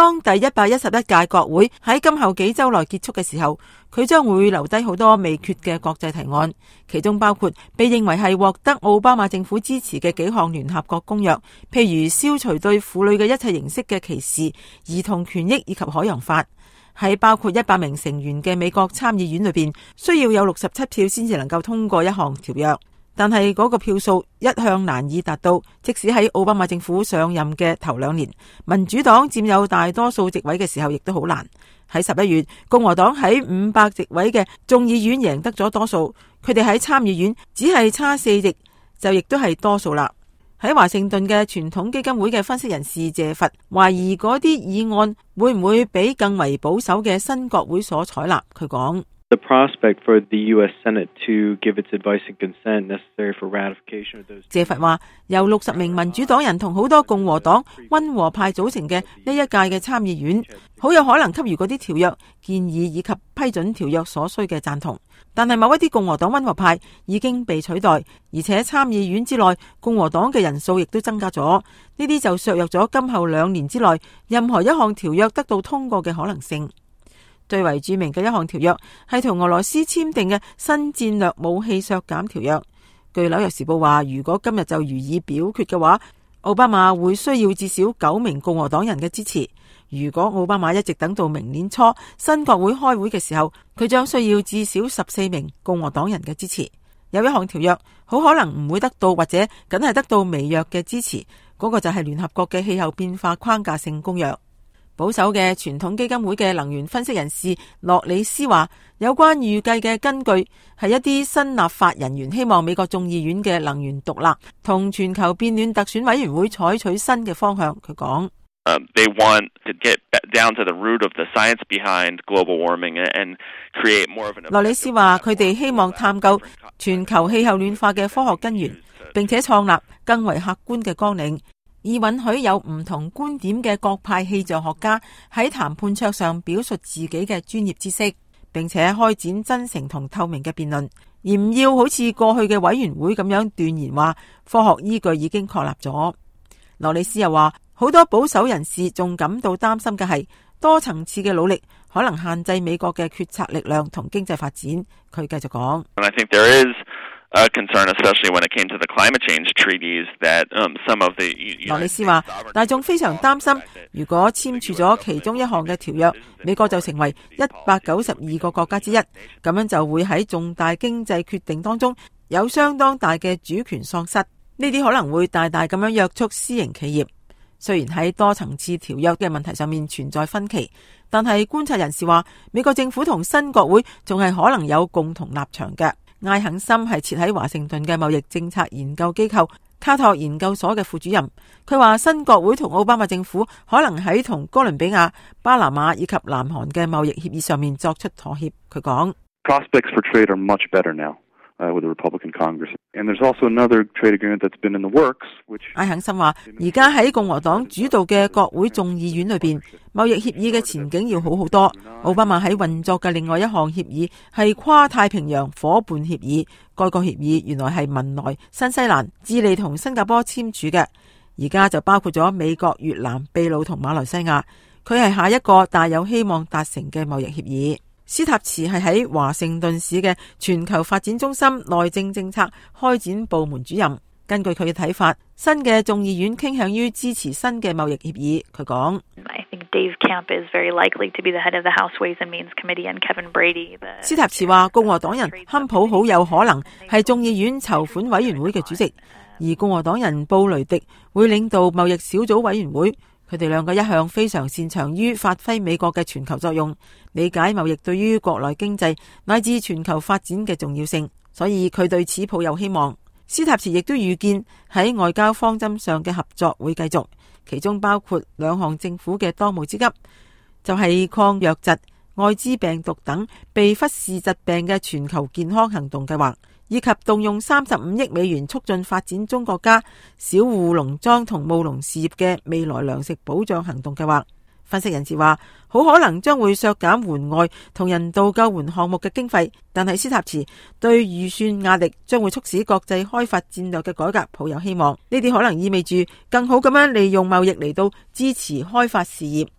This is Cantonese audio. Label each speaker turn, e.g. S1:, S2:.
S1: 當第111屆國會喺今後幾週內結束嘅時候，佢將會留低好多未決嘅國際提案，其中包括被認為係獲得奧巴馬政府支持嘅幾項聯合國公約，譬如消除對婦女嘅一切形式嘅歧視、兒童權益以及海洋法。喺包括100名成員嘅美國參議院裏邊，需要有67票先至能夠通過一項條約。但係嗰個票數一向難以達到，即使喺奧巴馬政府上任嘅頭2年，民主黨佔有大多數席位嘅時候，亦都好難。喺11月，共和黨喺500席位嘅眾議院贏得咗多數，佢哋喺參議院只係差4席，就亦都係多數啦。喺華盛頓嘅傳統基金會嘅分析人士謝佛懷疑嗰啲議案會唔會俾更為保守嘅新國會所採納。佢講
S2: ：The prospect for the U.S. Senate to give its advice and consent necessary for ratification of those。
S1: 謝佛話，由60名民主黨人同好多共和黨溫和派組成嘅呢一屆嘅參議院，好有可能給予嗰啲條約建議以及批准條約所需嘅贊同。但係某一啲共和黨溫和派已經被取代，而且參議院之內共和黨嘅人數亦都增加咗，呢啲就削弱咗今後2年之內任何一項條約得到通過嘅可能性。最為著名嘅一項條約係同俄羅斯簽訂嘅新戰略武器削減條約。據紐約時報話，如果今日就予以表決嘅話，奧巴馬會需要至少9名共和黨人嘅支持。如果奧巴馬一直等到明年初新國會開會嘅時候，佢將需要至少14名共和黨人嘅支持。有一項條約好可能唔會得到，或者僅係得到微弱嘅支持，嗰個就係聯合國嘅氣候變化框架性公約。保守嘅傳統基金會嘅能源分析人士洛里斯話，有關預計嘅根據係一啲新立法人員希望美國眾議院嘅能源獨立同全球變暖特選委員會採取新嘅方向。佢講
S3: ：They want to get down to the root of the science behind global warming and create more of an。
S1: 洛里斯話，佢哋希望探究全球氣候暖化嘅科學根源，並且創立更為客觀嘅綱領，以允許有唔同觀點嘅各派氣象學家喺談判桌上表述自己嘅專業知識，並且開展真誠同透明嘅辯論，而唔要好似過去嘅委員會咁樣斷言話科學依據已經確立咗。羅里斯又話，好多保守人士仲感到擔心嘅係多層次嘅努力可能限制美國嘅決策力量同經濟發展。佢繼續講
S3: concern, especially when it came to the climate change treaties, that some of the。
S1: 羅里斯話，大眾非常擔心，如果簽署咗其中一項嘅條約，美國就成為192個國家之一，咁樣就會喺重大經濟決定當中有相當大嘅主權喪失。呢啲可能會大大咁樣約束私營企業。雖然喺多層次條約嘅問題上面存在分歧，但係觀察人士話，美國政府同新國會仲係可能有共同立場嘅。艾肯森係設喺華盛頓嘅貿易政策研究機構卡托研究所嘅副主任，佢話新國會同奧巴馬政府可能喺同哥倫比亞、巴拿馬以及南韓嘅貿易協議上面作出妥協。佢講
S4: ：Prospects for trade are much better now with the Republican Congress, and there's also another trade agreement that's been in the works.
S1: 艾肯森話，而家喺共和黨主導嘅國會眾議院裏邊，貿易協議嘅前景要好好多。奧巴馬喺運作嘅另外一項協議係跨太平洋夥伴協議，該個協議原來係文萊、新西蘭、智利同新加坡簽署嘅，而家就包括咗美國、越南、秘魯同馬來西亞。佢係下一個大有希望達成嘅貿易協議。斯塔茨係喺華盛頓市嘅全球發展中心內政政策開展部門主任。根據佢嘅睇法，新嘅眾議院傾向於支持新嘅貿易協議。佢講斯塔茨話，共和黨人坎普好有可能係眾議院籌款委員會嘅主席，而共和黨人布雷迪會領導貿易小組委員會。佢哋兩個一向非常擅長於發揮美國嘅全球作用，理解貿易對於國內經濟乃至全球發展嘅重要性，所以佢對此抱有希望。斯塔茨亦都預見喺外交方針上嘅合作會繼續，其中包括2項政府嘅當務之急，就係抗瘧疾、艾滋病毒等被忽視疾病嘅全球健康行動計劃，以及動用35億美元促進發展中國家小戶農莊同務農事業嘅未來糧食保障行動計劃。分析人士話，好可能將會削減援外同人道救援項目嘅經費，但係斯塔茨對預算壓力將會促使國際開發戰略嘅改革抱有希望。呢啲可能意味住更好咁樣利用貿易嚟到支持開發事業。